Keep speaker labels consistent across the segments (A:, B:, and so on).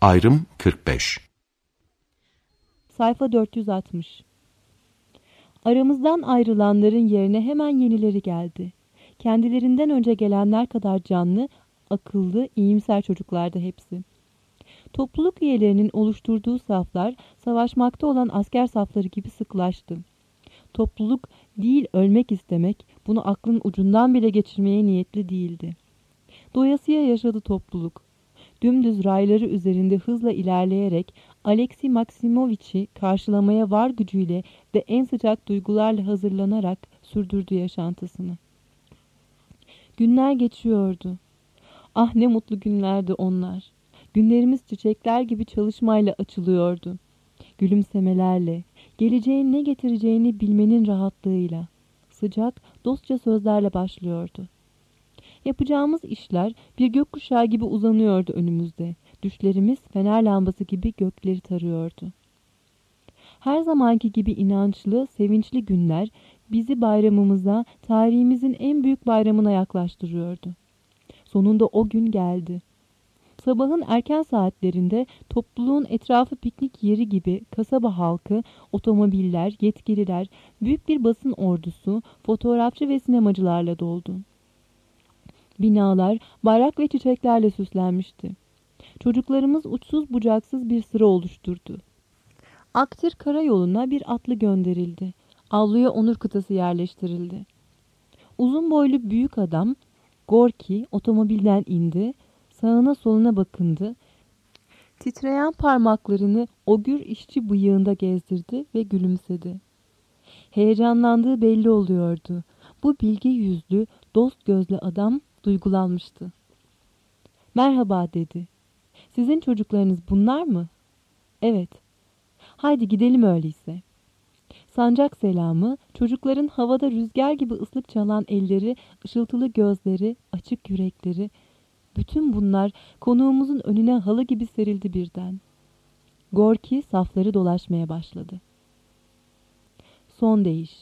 A: Ayrım 45.
B: Sayfa 460. Aramızdan ayrılanların yerine hemen yenileri geldi. Kendilerinden önce gelenler kadar canlı, akıllı, iyimser çocuklardı hepsi. Topluluk üyelerinin oluşturduğu saflar, savaşmakta olan asker safları gibi sıklaştı. Topluluk değil ölmek istemek, bunu aklın ucundan bile geçirmeye niyetli değildi. Doyasıya yaşadı topluluk. Dümdüz rayları üzerinde hızla ilerleyerek Alexey Maksimoviç'i karşılamaya var gücüyle ve en sıcak duygularla hazırlanarak sürdürdü yaşantısını. Günler geçiyordu. Ah ne mutlu günlerdi onlar. Günlerimiz çiçekler gibi çalışmayla açılıyordu. Gülümsemelerle, geleceğin ne getireceğini bilmenin rahatlığıyla, sıcak, dostça sözlerle başlıyordu. Yapacağımız işler bir gökkuşağı gibi uzanıyordu önümüzde. Düşlerimiz fener lambası gibi gökleri tarıyordu. Her zamanki gibi inançlı, sevinçli günler bizi bayramımıza, tarihimizin en büyük bayramına yaklaştırıyordu. Sonunda o gün geldi. Sabahın erken saatlerinde topluluğun etrafı piknik yeri gibi kasaba halkı, otomobiller, yetkililer, büyük bir basın ordusu, fotoğrafçı ve sinemacılarla doldu. Binalar bayrak ve çiçeklerle süslenmişti. Çocuklarımız uçsuz bucaksız bir sıra oluşturdu. Aktir karayoluna bir atlı gönderildi. Avluya onur kıtası yerleştirildi. Uzun boylu büyük adam Gorki otomobilden indi, sağına soluna bakındı, titreyen parmaklarını o gür işçi bıyığında gezdirdi ve gülümsedi. Heyecanlandığı belli oluyordu. Bu bilge yüzlü, dost gözlü adam duygulanmıştı. "Merhaba," dedi. "Sizin çocuklarınız bunlar mı?" "Evet." "Haydi gidelim öyleyse." Sancak selamı, çocukların havada rüzgar gibi ıslık çalan elleri, ışıltılı gözleri, açık yürekleri, bütün bunlar konuğumuzun önüne halı gibi serildi birden. Gorki safları dolaşmaya başladı. Son değiş.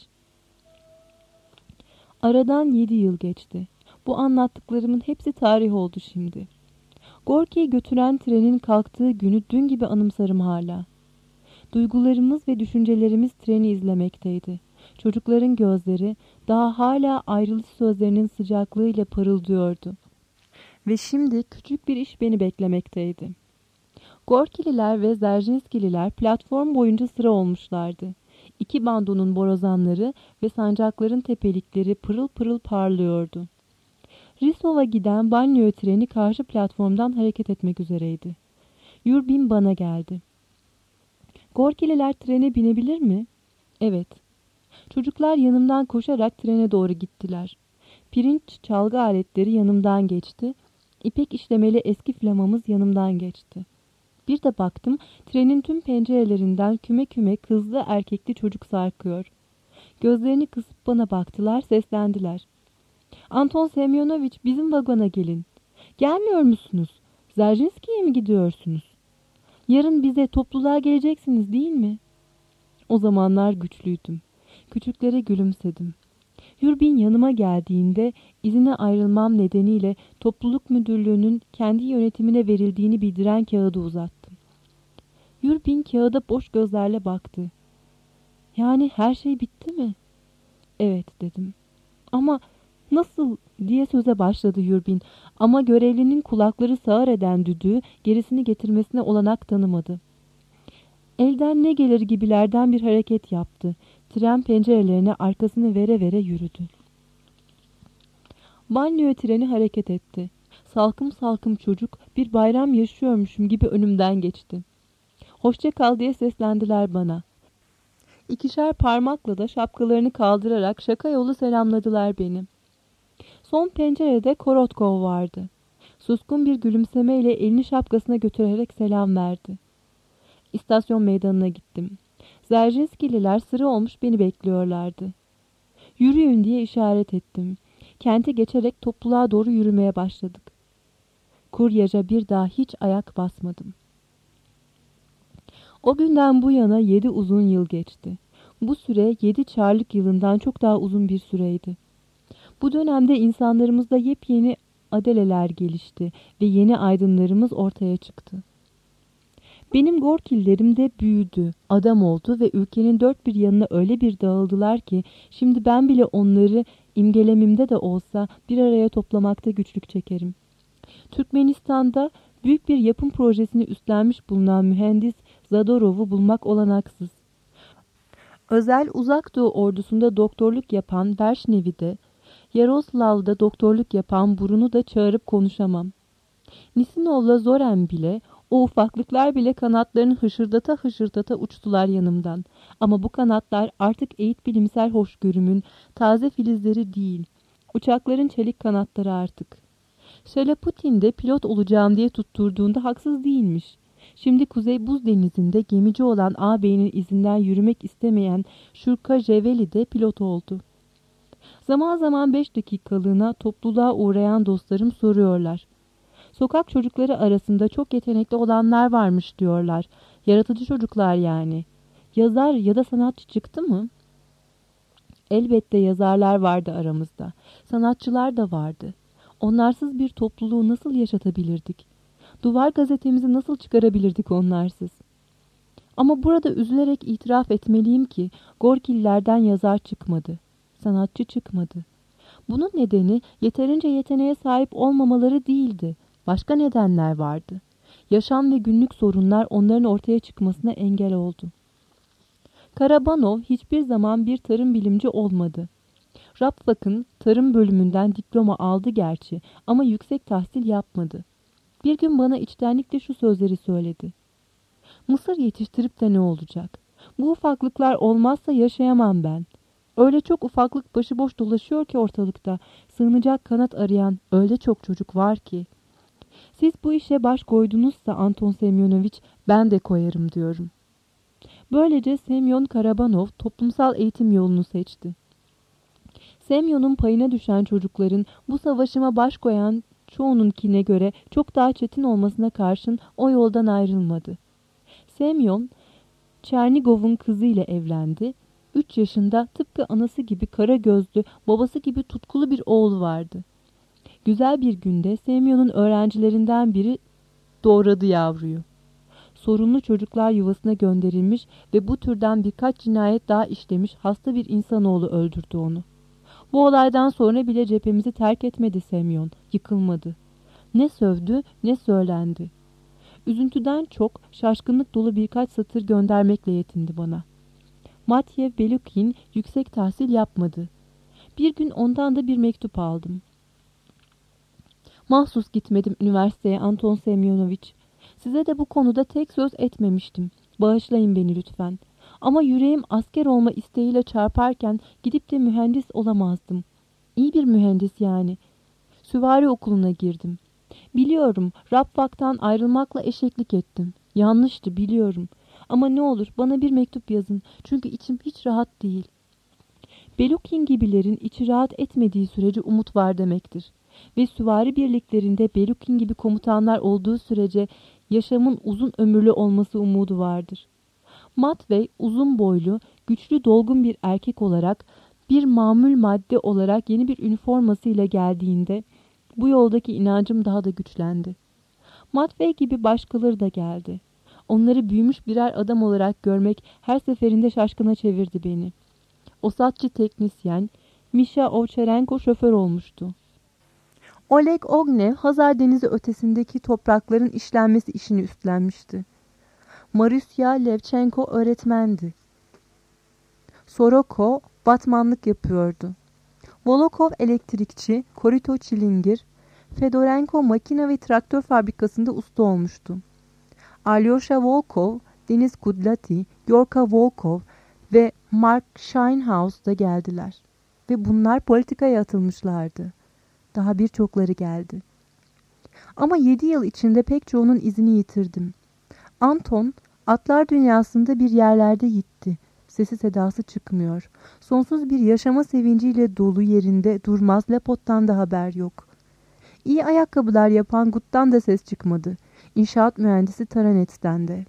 B: Aradan 7 yıl geçti. Bu anlattıklarımın hepsi tarih oldu şimdi. Gorki'yi götüren trenin kalktığı günü dün gibi anımsarım hala. Duygularımız ve düşüncelerimiz treni izlemekteydi. Çocukların gözleri daha hala ayrılış sözlerinin sıcaklığıyla parıldıyordu. Ve şimdi küçük bir iş beni beklemekteydi. Gorkililer ve Zerzhinskililer platform boyunca sıra olmuşlardı. İki bandonun borazanları ve sancakların tepelikleri pırıl pırıl parlıyordu. Risov'a giden banliyö treni karşı platformdan hareket etmek üzereydi. Yurbin bana geldi. "Gorkililer trene binebilir mi?" "Evet." Çocuklar yanımdan koşarak trene doğru gittiler. Pirinç çalgı aletleri yanımdan geçti. İpek işlemeli eski flamamız yanımdan geçti. Bir de baktım trenin tüm pencerelerinden küme küme kızlı erkekli çocuk sarkıyor. Gözlerini kısıp bana baktılar, seslendiler. "Anton Semyonoviç, bizim vagona gelin." "Gelmiyor musunuz? Zerzhinski'ye mi gidiyorsunuz? Yarın bize topluluğa geleceksiniz değil mi?" O zamanlar güçlüydüm. Küçüklere gülümsedim. Yurbin yanıma geldiğinde izine ayrılmam nedeniyle topluluk müdürlüğünün kendi yönetimine verildiğini bildiren kağıdı uzattım. Yurbin kağıda boş gözlerle baktı. "Yani her şey bitti mi?" "Evet," dedim. "Ama nasıl?" diye söze başladı Yurbin. Ama görevlinin kulakları sağır eden düdüğü gerisini getirmesine olanak tanımadı. Elden ne gelir gibilerden bir hareket yaptı. Tren pencerelerine arkasını vere vere yürüdü. Banliyö treni hareket etti. Salkım salkım çocuk bir bayram yaşıyormuşum gibi önümden geçti. "Hoşça kal," diye seslendiler bana. İkişer parmakla da şapkalarını kaldırarak şaka yolu selamladılar beni. Son pencerede Korotkov vardı. Suskun bir gülümsemeyle elini şapkasına götürerek selam verdi. İstasyon meydanına gittim. Zerzhinskililer sıra olmuş beni bekliyorlardı. "Yürüyün," diye işaret ettim. Kente geçerek topluluğa doğru yürümeye başladık. Kuryaja bir daha hiç ayak basmadım. O günden bu yana 7 uzun yıl geçti. Bu süre 7 Çarlık yılından çok daha uzun bir süreydi. Bu dönemde insanlarımızda yepyeni adeleler gelişti ve yeni aydınlarımız ortaya çıktı. Benim Gorkillerim de büyüdü, adam oldu ve ülkenin dört bir yanına öyle bir dağıldılar ki şimdi ben bile onları imgelemimde de olsa bir araya toplamakta güçlük çekerim. Türkmenistan'da büyük bir yapım projesini üstlenmiş bulunan mühendis Zadorov'u bulmak olanaksız. Özel Uzak Doğu ordusunda doktorluk yapan Berşnevi'de, Yaroslav'da doktorluk yapan Burun'u da çağırıp konuşamam. Nisinov'la Zoren bile, o ufaklıklar bile kanatlarını hışırdata hışırdata uçtular yanımdan. Ama bu kanatlar artık eğit bilimsel hoşgörümün taze filizleri değil, uçakların çelik kanatları artık. Şalaputin de pilot olacağım diye tutturduğunda haksız değilmiş. Şimdi Kuzey Buz Denizi'nde gemici olan ağabeyinin izinden yürümek istemeyen Şurka Jeveli de pilot oldu. Zaman zaman 5 dakikalığına topluluğa uğrayan dostlarım soruyorlar. Sokak çocukları arasında çok yetenekli olanlar varmış diyorlar. Yaratıcı çocuklar yani. Yazar ya da sanatçı çıktı mı? Elbette yazarlar vardı aramızda. Sanatçılar da vardı. Onlarsız bir topluluğu nasıl yaşatabilirdik? Duvar gazetemizi nasıl çıkarabilirdik onlarsız? Ama burada üzülerek itiraf etmeliyim ki Gorkillerden yazar çıkmadı. Sanatçı çıkmadı. Bunun nedeni yeterince yeteneğe sahip olmamaları değildi. Başka nedenler vardı. Yaşam ve günlük sorunlar onların ortaya çıkmasına engel oldu. Karabanov hiçbir zaman bir tarım bilimci olmadı. Rapvak'ın tarım bölümünden diploma aldı gerçi ama yüksek tahsil yapmadı. Bir gün bana içtenlikle şu sözleri söyledi. Mısır yetiştirip de ne olacak? Bu ufaklıklar olmazsa yaşayamam ben. Öyle çok ufaklık başıboş dolaşıyor ki ortalıkta. Sığınacak kanat arayan öyle çok çocuk var ki. Siz bu işe baş koydunuzsa Anton Semyonoviç ben de koyarım diyorum. Böylece Semyon Karabanov toplumsal eğitim yolunu seçti. Semyon'un payına düşen çocukların bu savaşıma baş koyan çoğununkine göre çok daha çetin olmasına karşın o yoldan ayrılmadı. Semyon, Çernigov'un kızıyla evlendi. 3 yaşında tıpkı anası gibi kara gözlü, babası gibi tutkulu bir oğlu vardı. Güzel bir günde Semyon'un öğrencilerinden biri doğradı yavruyu. Sorunlu çocuklar yuvasına gönderilmiş ve bu türden birkaç cinayet daha işlemiş hasta bir insanoğlu öldürdü onu. Bu olaydan sonra bile cephemizi terk etmedi Semyon, yıkılmadı. Ne sövdü ne söylendi. Üzüntüden çok şaşkınlık dolu birkaç satır göndermekle yetindi bana. Matyev Belukin yüksek tahsil yapmadı. Bir gün ondan da bir mektup aldım. Mahsus gitmedim üniversiteye Anton Semyonoviç. Size de bu konuda tek söz etmemiştim. Bağışlayın beni lütfen. Ama yüreğim asker olma isteğiyle çarparken gidip de mühendis olamazdım. İyi bir mühendis yani. Süvari okuluna girdim. Biliyorum, Rapvak'tan ayrılmakla eşeklik ettim. Yanlıştı biliyorum. Ama ne olur bana bir mektup yazın. Çünkü içim hiç rahat değil. Belukin gibilerin içi rahat etmediği sürece umut var demektir. Ve süvari birliklerinde Belukin gibi komutanlar olduğu sürece yaşamın uzun ömürlü olması umudu vardır. Matvey uzun boylu, güçlü dolgun bir erkek olarak bir mamul madde olarak yeni bir üniformasıyla geldiğinde bu yoldaki inancım daha da güçlendi. Matvey gibi başkaları da geldi. Onları büyümüş birer adam olarak görmek her seferinde şaşkına çevirdi beni. Osatçı teknisyen, Misha Ovçarenko şoför olmuştu. Oleg Ognev, Hazar Denizi ötesindeki toprakların işlenmesi işini üstlenmişti. Marusya Levchenko öğretmendi. Soroko batmanlık yapıyordu. Volokov elektrikçi, Korito çilingir, Fedorenko makine ve traktör fabrikasında usta olmuştu. Alyosha Volkov, Deniz Kudlati, Yorka Volkov ve Mark Shinehouse da geldiler. Ve bunlar politikaya atılmışlardı. Daha birçokları geldi. Ama 7 yıl içinde pek çoğunun izini yitirdim. Anton, atlar dünyasında bir yerlerde gitti. Sesi sedası çıkmıyor. Sonsuz bir yaşama sevinciyle dolu yerinde durmaz, Lepot'tan da haber yok. İyi ayakkabılar yapan Gut'tan da ses çıkmadı. İnşaat mühendisi Taranets'ten de.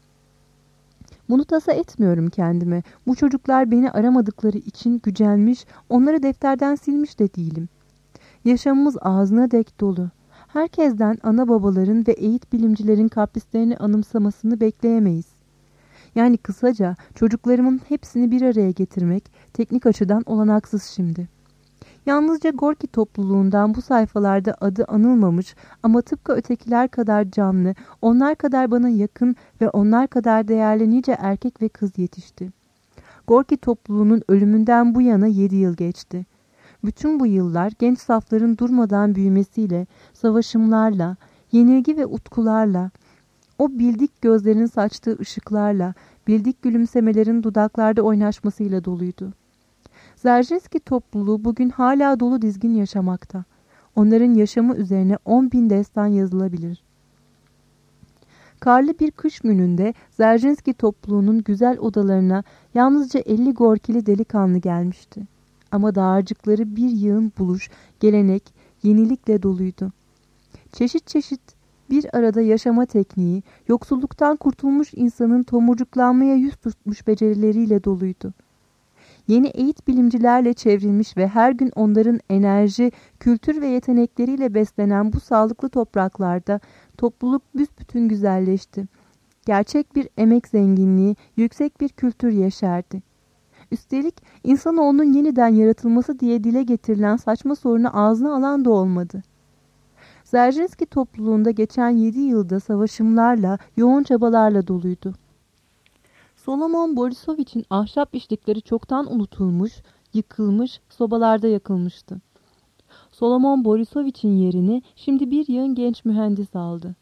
B: Bunu tasa etmiyorum kendime. Bu çocuklar beni aramadıkları için gücenmiş, onları defterden silmiş de değilim. Yaşamımız ağzına dek dolu. Herkesten ana babaların ve eğit bilimcilerin kaprislerini anımsamasını bekleyemeyiz. Yani kısaca çocuklarımın hepsini bir araya getirmek teknik açıdan olanaksız şimdi. Yalnızca Gorki topluluğundan bu sayfalarda adı anılmamış ama tıpkı ötekiler kadar canlı, onlar kadar bana yakın ve onlar kadar değerli nice erkek ve kız yetişti. Gorki topluluğunun ölümünden bu yana 7 yıl geçti. Bütün bu yıllar genç safların durmadan büyümesiyle, savaşımlarla, yenilgi ve utkularla, o bildik gözlerin saçtığı ışıklarla, bildik gülümsemelerin dudaklarda oynaşmasıyla doluydu. Dzerzhinski topluluğu bugün hala dolu dizgin yaşamakta. Onların yaşamı üzerine 10.000 destan yazılabilir. Karlı bir kış gününde Dzerzhinski topluluğunun güzel odalarına yalnızca 50 Gorkili delikanlı gelmişti. Ama dağarcıkları bir yığın buluş, gelenek, yenilikle doluydu. Çeşit çeşit bir arada yaşama tekniği, yoksulluktan kurtulmuş insanın tomurcuklanmaya yüz tutmuş becerileriyle doluydu. Yeni eğit bilimcilerle çevrilmiş ve her gün onların enerji, kültür ve yetenekleriyle beslenen bu sağlıklı topraklarda topluluk büsbütün güzelleşti. Gerçek bir emek zenginliği, yüksek bir kültür yeşerdi. Üstelik insanoğlunun yeniden yaratılması diye dile getirilen saçma sorunu ağzına alan da olmadı. Dzerzhinski topluluğunda geçen 7 yılda savaşımlarla, yoğun çabalarla doluydu. Solomon Borisovich'in ahşap işlikleri çoktan unutulmuş, yıkılmış, sobalarda yakılmıştı. Solomon Borisovich'in yerini şimdi bir yığın genç mühendis aldı.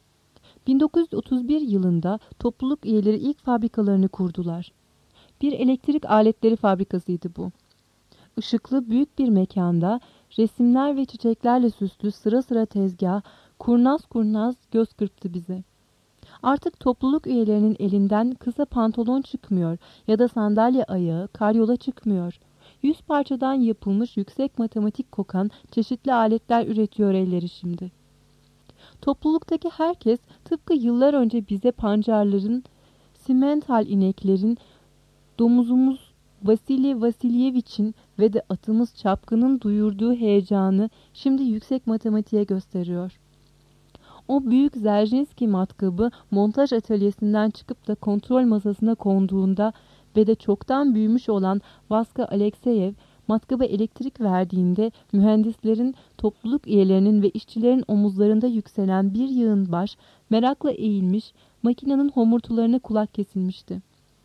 B: 1931 yılında topluluk üyeleri ilk fabrikalarını kurdular. Bir elektrik aletleri fabrikasıydı bu. Işıklı büyük bir mekanda resimler ve çiçeklerle süslü sıra sıra tezgah, kurnaz kurnaz göz kırptı bize. Artık topluluk üyelerinin elinden kısa pantolon çıkmıyor ya da sandalye ayağı, karyola çıkmıyor. 100 parçadan yapılmış yüksek matematik kokan çeşitli aletler üretiyor elleri şimdi. Topluluktaki herkes tıpkı yıllar önce bize pancarların, simental ineklerin, domuzumuz Vasili Vasilyevich'in ve de atımız Çapkın'ın duyurduğu heyecanı şimdi yüksek matematiğe gösteriyor. O büyük Dzerzhinski matkabı montaj atölyesinden çıkıp da kontrol masasına konduğunda ve de çoktan büyümüş olan Vaska Alekseyev matkaba elektrik verdiğinde mühendislerin, topluluk üyelerinin ve işçilerin omuzlarında yükselen bir yığın baş merakla eğilmiş, makinenin homurtularına kulak kesilmişti.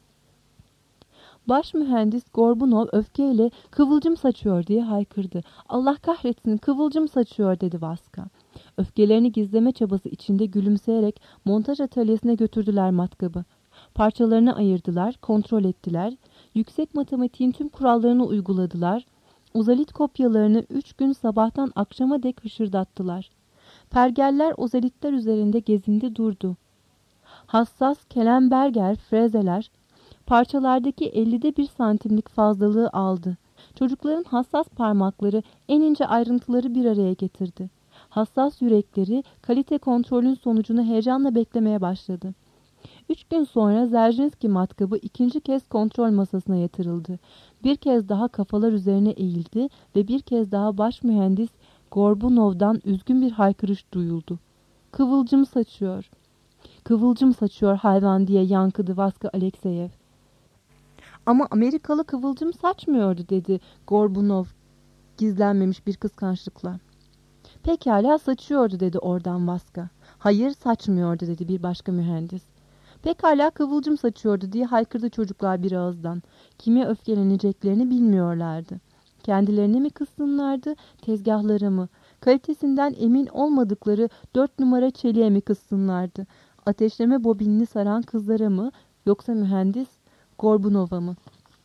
B: Baş mühendis Gorbunov öfkeyle "Kıvılcım saçıyor" diye haykırdı. "Allah kahretsin, kıvılcım saçıyor" dedi Vaska. Öfkelerini gizleme çabası içinde gülümseyerek montaj atölyesine götürdüler matkabı. Parçalarını ayırdılar, kontrol ettiler. Yüksek matematiğin tüm kurallarını uyguladılar. Uzalit kopyalarını 3 gün sabahtan akşama dek hışırdattılar. Pergeller ozalitler üzerinde gezindi durdu. Hassas Kellenberger frezeler parçalardaki 50'de 1 santimlik fazlalığı aldı. Çocukların hassas parmakları en ince ayrıntıları bir araya getirdi. Hassas yürekleri kalite kontrolün sonucunu heyecanla beklemeye başladı. 3 gün sonra Dzerzhinski matkabı ikinci kez kontrol masasına yatırıldı. Bir kez daha kafalar üzerine eğildi ve bir kez daha baş mühendis Gorbunov'dan üzgün bir haykırış duyuldu. "Kıvılcım saçıyor. Kıvılcım saçıyor hayvan" diye yankıdı Vaska Alekseyev. "Ama Amerikalı kıvılcım saçmıyordu" dedi Gorbunov gizlenmemiş bir kıskançlıkla. "Pekala saçıyordu" dedi oradan Vaska. "Hayır saçmıyordu" dedi bir başka mühendis. "Pekala kıvılcım saçıyordu" diye haykırdı çocuklar bir ağızdan. Kime öfkeleneceklerini bilmiyorlardı. Kendilerine mi kızsınlardı, tezgahlara mı? Kalitesinden emin olmadıkları 4 numara çeliğe mi kızsınlardı? Ateşleme bobinini saran kızlara mı, yoksa mühendis Gorbunova mı?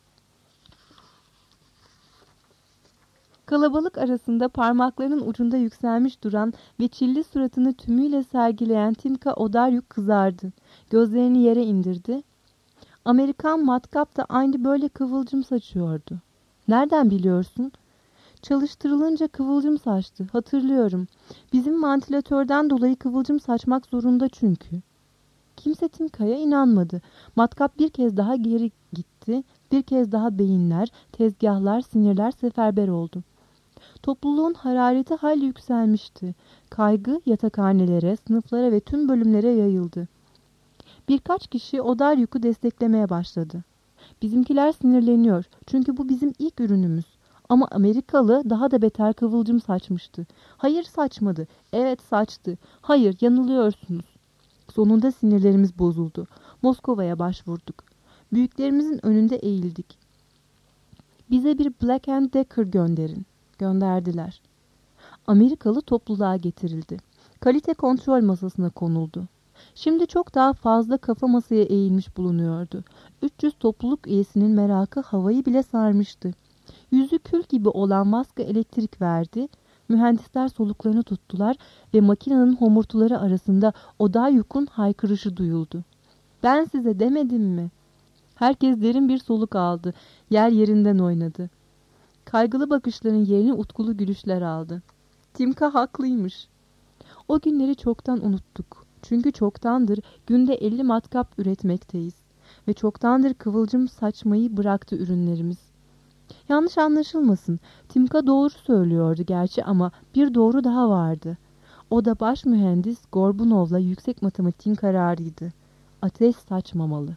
B: Kalabalık arasında parmaklarının ucunda yükselmiş duran ve çilli suratını tümüyle sergileyen Tinka Odaryuk kızardı. Gözlerini yere indirdi. "Amerikan matkap da aynı böyle kıvılcım saçıyordu." "Nereden biliyorsun?" "Çalıştırılınca kıvılcım saçtı. Hatırlıyorum. Bizim vantilatörden dolayı kıvılcım saçmak zorunda çünkü." Kimse Tinka'ya inanmadı. Matkap bir kez daha geri gitti. Bir kez daha beyinler, tezgahlar, sinirler seferber oldu. Topluluğun harareti hayli yükselmişti. Kaygı yatakhanelere, sınıflara ve tüm bölümlere yayıldı. Birkaç kişi Odaryuk'u desteklemeye başladı. Bizimkiler sinirleniyor çünkü bu bizim ilk ürünümüz. Ama Amerikalı daha da beter kıvılcım saçmıştı. Hayır saçmadı. Evet saçtı. Hayır yanılıyorsunuz. Sonunda sinirlerimiz bozuldu. Moskova'ya başvurduk. Büyüklerimizin önünde eğildik. Bize bir Black and Decker gönderin. Gönderdiler. Amerikalı topluluğa getirildi. Kalite kontrol masasına konuldu. Şimdi çok daha fazla kafa masaya eğilmiş bulunuyordu. 300 topluluk üyesinin merakı havayı bile sarmıştı. Yüzü kül gibi olan maske elektrik verdi. Mühendisler soluklarını tuttular ve makinenin homurtuları arasında Odaryuk'un haykırışı duyuldu. Ben size demedim mi? Herkes derin bir soluk aldı. Yer yerinden oynadı. Kaygılı bakışların yerini utkulu gülüşler aldı. Timka haklıymış. O günleri çoktan unuttuk. Çünkü çoktandır günde 50 matkap üretmekteyiz. Ve çoktandır kıvılcım saçmayı bıraktı ürünlerimiz. Yanlış anlaşılmasın. Timka doğru söylüyordu gerçi ama bir doğru daha vardı. O da baş mühendis Gorbunov'la yüksek matematiğin kararıydı. Ateş saçmamalı.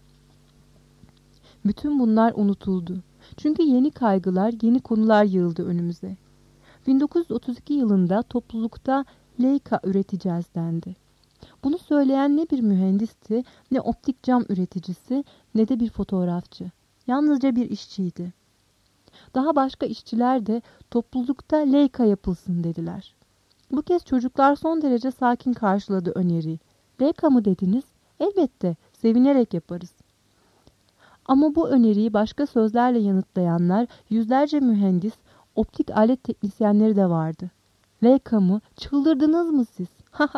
B: Bütün bunlar unutuldu. Çünkü yeni kaygılar, yeni konular yığıldı önümüze. 1932 yılında toplulukta Leica üreteceğiz dendi. Bunu söyleyen ne bir mühendisti, ne optik cam üreticisi, ne de bir fotoğrafçı. Yalnızca bir işçiydi. Daha başka işçiler de toplulukta Leica yapılsın dediler. Bu kez çocuklar son derece sakin karşıladı öneriyi. Leica mı dediniz? Elbette, sevinerek yaparız. Ama bu öneriyi başka sözlerle yanıtlayanlar yüzlerce mühendis, optik alet teknisyenleri de vardı. Leica mı? Çıldırdınız mı siz?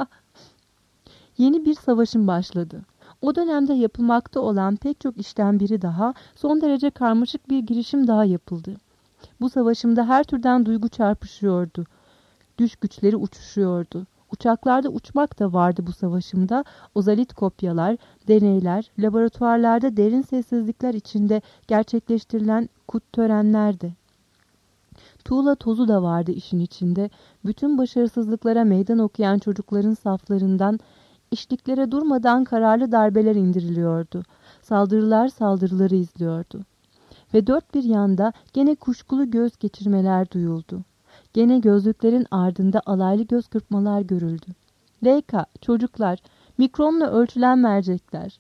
B: Yeni bir savaşın başladı. O dönemde yapılmakta olan pek çok işten biri daha, son derece karmaşık bir girişim daha yapıldı. Bu savaşımda her türden duygu çarpışıyordu. Düş güçleri uçuşuyordu. Uçaklarda uçmak da vardı bu savaşımda. Ozalit kopyalar, deneyler, laboratuvarlarda derin sessizlikler içinde gerçekleştirilen kut törenlerdi. Tuğla tozu da vardı işin içinde. Bütün başarısızlıklara meydan okuyan çocukların saflarından işliklere durmadan kararlı darbeler indiriliyordu. Saldırılar saldırıları izliyordu. Ve dört bir yanda gene kuşkulu göz geçirmeler duyuldu. Gene gözlüklerin ardında alaylı göz kırpmalar görüldü. Leica, çocuklar, mikronla ölçülen mercekler.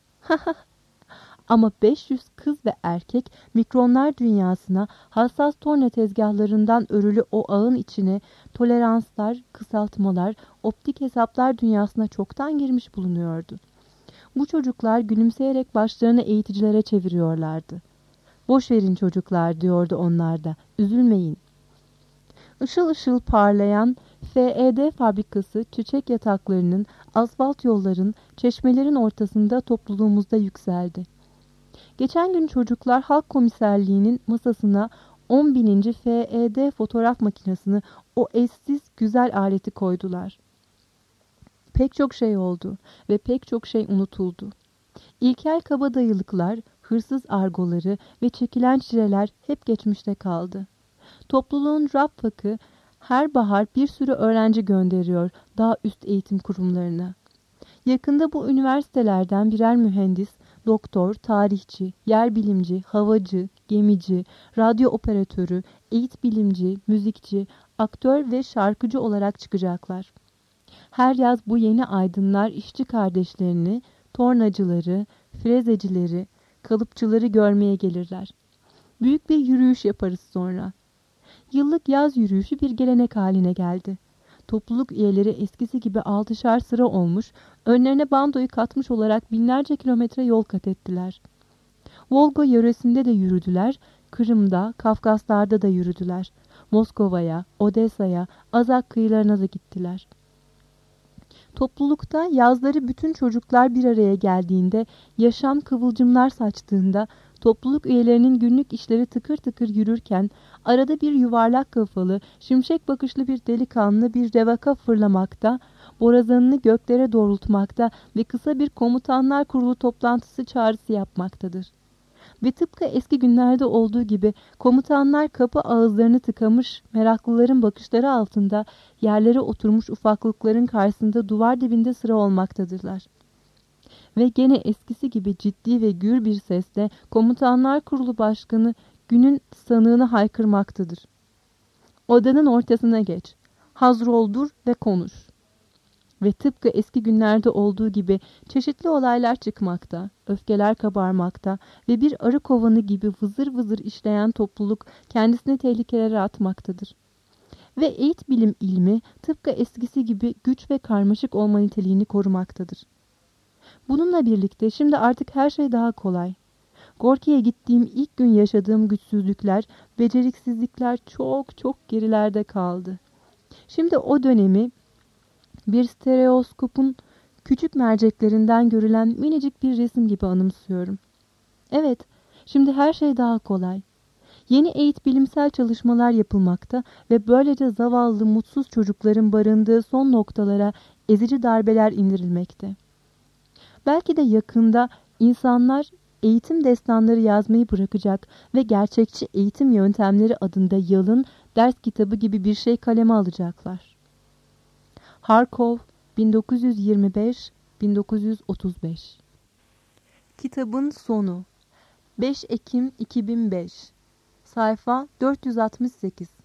B: Ama 500 kız ve erkek mikronlar dünyasına hassas torna tezgahlarından örülü o ağın içine toleranslar, kısaltmalar, optik hesaplar dünyasına çoktan girmiş bulunuyordu. Bu çocuklar gülümseyerek başlarını eğiticilere çeviriyorlardı. Boş verin çocuklar diyordu onlar da, üzülmeyin. Işıl ışıl parlayan FED fabrikası çiçek yataklarının, asfalt yolların, çeşmelerin ortasında topluluğumuzda yükseldi. Geçen gün çocuklar halk komiserliğinin masasına 10.000. FED fotoğraf makinesini, o eşsiz güzel aleti koydular. Pek çok şey oldu ve pek çok şey unutuldu. İlkel kabadayılıklar, hırsız argoları ve çekilen çileler hep geçmişte kaldı. Topluluğun Raffak'ı her bahar bir sürü öğrenci gönderiyor daha üst eğitim kurumlarına. Yakında bu üniversitelerden birer mühendis, doktor, tarihçi, yer bilimci, havacı, gemici, radyo operatörü, eğit bilimci, müzikçi, aktör ve şarkıcı olarak çıkacaklar. Her yaz bu yeni aydınlar işçi kardeşlerini, tornacıları, frezecileri, kalıpçıları görmeye gelirler. Büyük bir yürüyüş yaparız sonra. Yıllık yaz yürüyüşü bir gelenek haline geldi. Topluluk üyeleri eskisi gibi 6'şar sıra olmuş, önlerine bandoyu katmış olarak binlerce kilometre yol kat ettiler. Volga yöresinde de yürüdüler, Kırım'da, Kafkaslar'da da yürüdüler. Moskova'ya, Odessa'ya, Azak kıyılarına da gittiler. Toplulukta yazları bütün çocuklar bir araya geldiğinde, yaşam kıvılcımlar saçtığında, topluluk üyelerinin günlük işleri tıkır tıkır yürürken, arada bir yuvarlak kafalı, şimşek bakışlı bir delikanlı bir revaka fırlamakta, borazanını göklere doğrultmakta ve kısa bir komutanlar kurulu toplantısı çağrısı yapmaktadır. Ve tıpkı eski günlerde olduğu gibi komutanlar kapı ağızlarını tıkamış, meraklıların bakışları altında yerlere oturmuş ufaklıkların karşısında duvar dibinde sıra olmaktadırlar. Ve gene eskisi gibi ciddi ve gür bir sesle Komutanlar Kurulu Başkanı günün sanığını haykırmaktadır. Odanın ortasına geç, hazır ol, dur ve konuş. Ve tıpkı eski günlerde olduğu gibi çeşitli olaylar çıkmakta, öfkeler kabarmakta ve bir arı kovanı gibi vızır vızır işleyen topluluk kendisini tehlikelere atmaktadır. Ve eğit bilim ilmi tıpkı eskisi gibi güç ve karmaşık olma niteliğini korumaktadır. Bununla birlikte şimdi artık her şey daha kolay. Gorki'ye gittiğim ilk gün yaşadığım güçsüzlükler, beceriksizlikler çok çok gerilerde kaldı. Şimdi o dönemi bir stereoskopun küçük merceklerinden görülen minicik bir resim gibi anımsıyorum. Evet, şimdi her şey daha kolay. Yeni bilimsel çalışmalar yapılmakta ve böylece zavallı mutsuz çocukların barındığı son noktalara ezici darbeler indirilmekte. Belki de yakında insanlar eğitim destanları yazmayı bırakacak ve gerçekçi eğitim yöntemleri adında yalın ders kitabı gibi bir şey kaleme alacaklar. Harkov, 1925-1935. Kitabın sonu. 5 Ekim 2005. Sayfa 468.